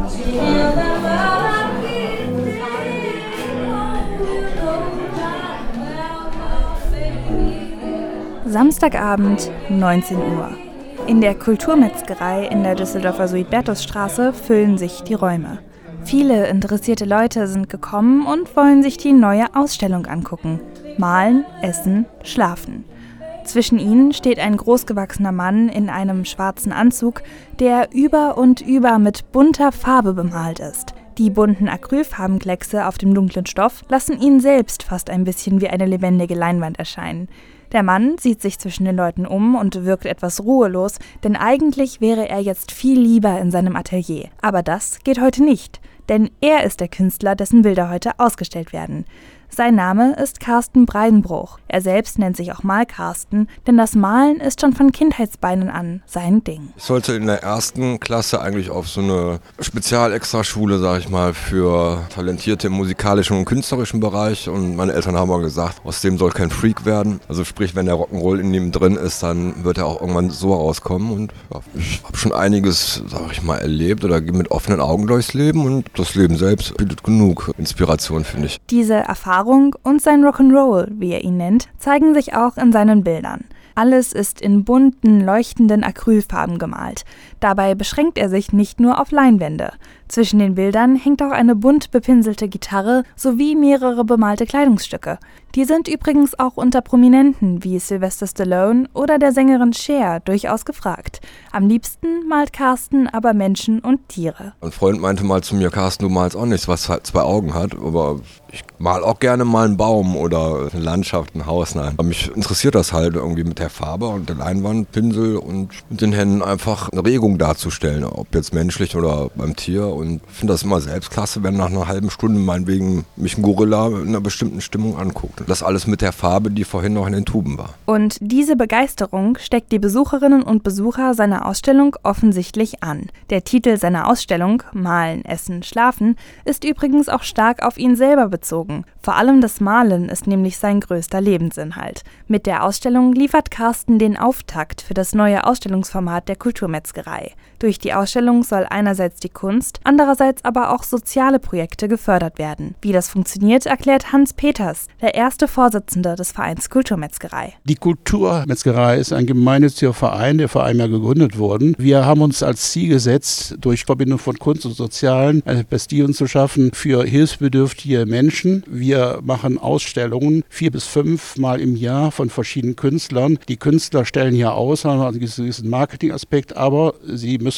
Samstagabend, 19 Uhr. In der Kulturmetzgerei in der Düsseldorfer Suidbertusstraße füllen sich die Räume. Viele interessierte Leute sind gekommen und wollen sich die neue Ausstellung angucken. Malen, essen, schlafen. Zwischen ihnen steht ein großgewachsener Mann in einem schwarzen Anzug, der über und über mit bunter Farbe bemalt ist. Die bunten Acrylfarbenkleckse auf dem dunklen Stoff lassen ihn selbst fast ein bisschen wie eine lebendige Leinwand erscheinen. Der Mann sieht sich zwischen den Leuten um und wirkt etwas ruhelos, denn eigentlich wäre er jetzt viel lieber in seinem Atelier. Aber das geht heute nicht, denn er ist der Künstler, dessen Bilder heute ausgestellt werden. Sein Name ist Carsten Breidenbruch. Er selbst nennt sich auch Mal-Carsten, denn das Malen ist schon von Kindheitsbeinen an sein Ding. Ich sollte in der 1. Klasse eigentlich auf so eine Spezial-Extraschule, sag ich mal, für Talentierte im musikalischen und künstlerischen Bereich. Und meine Eltern haben mal gesagt, aus dem soll kein Freak werden. Also sprich, wenn der Rock'n'Roll in ihm drin ist, dann wird er auch irgendwann so rauskommen. Und ja, ich habe schon einiges, sag ich mal, erlebt oder gehe mit offenen Augen durchs Leben. Und das Leben selbst bietet genug Inspiration, finde ich. Diese Erfahrung und sein Rock'n'Roll, wie er ihn nennt, zeigen sich auch in seinen Bildern. Alles ist in bunten, leuchtenden Acrylfarben gemalt. Dabei beschränkt er sich nicht nur auf Leinwände. Zwischen den Bildern hängt auch eine bunt bepinselte Gitarre sowie mehrere bemalte Kleidungsstücke. Die sind übrigens auch unter Prominenten wie Sylvester Stallone oder der Sängerin Cher durchaus gefragt. Am liebsten malt Carsten aber Menschen und Tiere. Ein Freund meinte mal zu mir, Carsten, du malst auch nichts, was halt 2 Augen hat, aber ich mal auch gerne mal einen Baum oder eine Landschaft, ein Haus. Nein. Aber mich interessiert das halt irgendwie mit der Farbe und der Leinwand, Pinsel und mit den Händen einfach eine Regung darzustellen, ob jetzt menschlich oder beim Tier. Und ich finde das immer selbst klasse, wenn nach einer halben Stunde meinetwegen mich ein Gorilla in einer bestimmten Stimmung anguckt. Und das alles mit der Farbe, die vorhin noch in den Tuben war. Und diese Begeisterung steckt die Besucherinnen und Besucher seiner Ausstellung offensichtlich an. Der Titel seiner Ausstellung, Malen, Essen, Schlafen, ist übrigens auch stark auf ihn selber bezogen. Vor allem das Malen ist nämlich sein größter Lebensinhalt. Mit der Ausstellung liefert Carsten den Auftakt für das neue Ausstellungsformat der Kulturmetzgerei. Durch die Ausstellung soll einerseits die Kunst, andererseits aber auch soziale Projekte gefördert werden. Wie das funktioniert, erklärt Hans Peters, der erste Vorsitzende des Vereins Kulturmetzgerei. Die Kulturmetzgerei ist ein gemeinnütziger Verein, der vor einem Jahr gegründet wurde. Wir haben uns als Ziel gesetzt, durch Verbindung von Kunst und Sozialen eine Bastion zu schaffen für hilfsbedürftige Menschen. Wir machen Ausstellungen 4 bis 5 Mal im Jahr von verschiedenen Künstlern. Die Künstler stellen hier aus, haben einen gewissen Marketingaspekt, aber sie müssen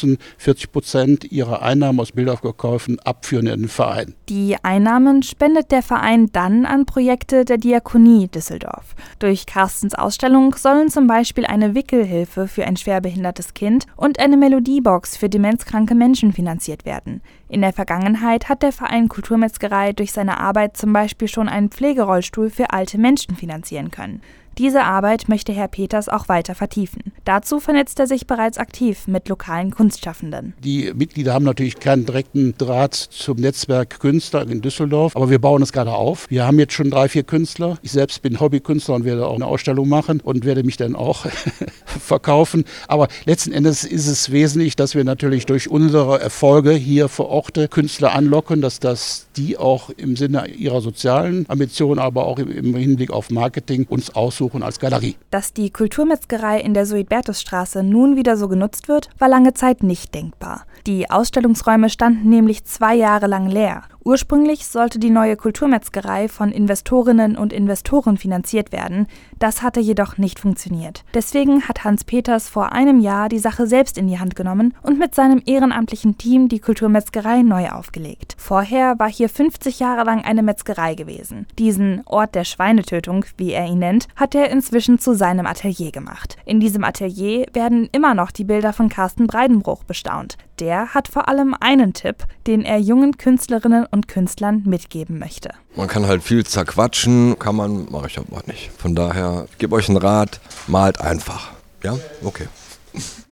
40% ihrer Einnahmen aus Bilderverkäufen abführen in den Verein. Die Einnahmen spendet der Verein dann an Projekte der Diakonie Düsseldorf. Durch Carstens Ausstellung sollen zum Beispiel eine Wickelhilfe für ein schwerbehindertes Kind und eine Melodiebox für demenzkranke Menschen finanziert werden. In der Vergangenheit hat der Verein Kulturmetzgerei durch seine Arbeit zum Beispiel schon einen Pflegerollstuhl für alte Menschen finanzieren können. Diese Arbeit möchte Herr Peters auch weiter vertiefen. Dazu vernetzt er sich bereits aktiv mit lokalen Kunstschaffenden. Die Mitglieder haben natürlich keinen direkten Draht zum Netzwerk Künstler in Düsseldorf, aber wir bauen es gerade auf. Wir haben jetzt schon 3, 4 Künstler. Ich selbst bin Hobbykünstler und werde auch eine Ausstellung machen und werde mich dann auch verkaufen. Aber letzten Endes ist es wesentlich, dass wir natürlich durch unsere Erfolge hier vor Ort Künstler anlocken, dass die auch im Sinne ihrer sozialen Ambitionen, aber auch im Hinblick auf Marketing uns aussuchen als Galerie. Dass die Kulturmetzgerei in der Suidbertusstraße nun wieder so genutzt wird, war lange Zeit nicht denkbar. Die Ausstellungsräume standen nämlich 2 Jahre lang leer. Ursprünglich sollte die neue Kulturmetzgerei von Investorinnen und Investoren finanziert werden. Das hatte jedoch nicht funktioniert. Deswegen hat Hans Peters vor einem Jahr die Sache selbst in die Hand genommen und mit seinem ehrenamtlichen Team die Kulturmetzgerei neu aufgelegt. Vorher war hier 50 Jahre lang eine Metzgerei gewesen. Diesen Ort der Schweinetötung, wie er ihn nennt, hat er inzwischen zu seinem Atelier gemacht. In diesem Atelier werden immer noch die Bilder von Carsten Breidenbruch bestaunt. Der hat vor allem einen Tipp, den er jungen Künstlerinnen und Künstlern mitgeben möchte. Man kann halt viel zerquatschen, mache ich aber nicht. Von daher, ich gebe euch einen Rat, malt einfach. Ja? Okay.